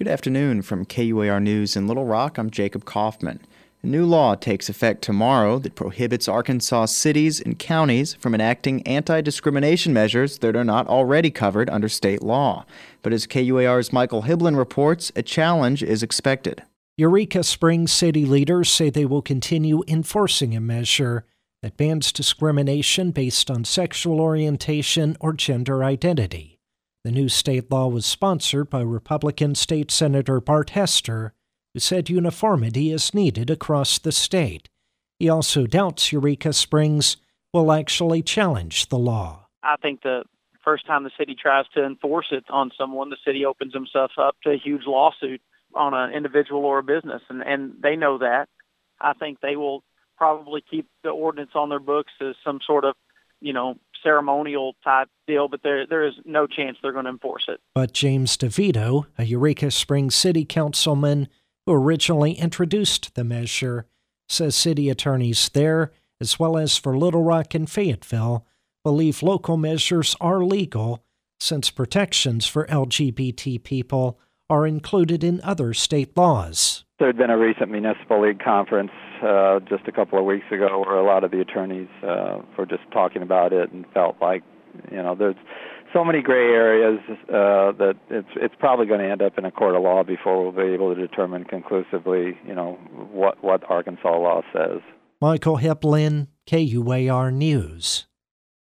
Good afternoon from KUAR News in Little Rock. I'm Jacob Kaufman. A new law takes effect tomorrow that prohibits Arkansas cities and counties from enacting anti-discrimination measures that are not already covered under state law. But as KUAR's Michael Hiblin reports, a challenge is expected. Eureka Springs city leaders say they will continue enforcing a measure that bans discrimination based on sexual orientation or gender identity. The new state law was sponsored by Republican State Senator Bart Hester, who said uniformity is needed across the state. He also doubts Eureka Springs will actually challenge the law. I think the first time the city tries to enforce it on someone, the city opens themselves up to a huge lawsuit on an individual or a business, and they know that. I think they will probably keep the ordinance on their books as some sort of, ceremonial type deal, but there is no chance they're going to enforce it. But James DeVito, a Eureka Springs city councilman who originally introduced the measure, says city attorneys there, as well as for Little Rock and Fayetteville, believe local measures are legal since protections for LGBT people are included in other state laws. There had been a recent municipal league conference just a couple of weeks ago where a lot of the attorneys were just talking about it and felt like, there's so many gray areas that it's probably going to end up in a court of law before we'll be able to determine conclusively, what Arkansas law says. Michael Hiblin, KUAR News.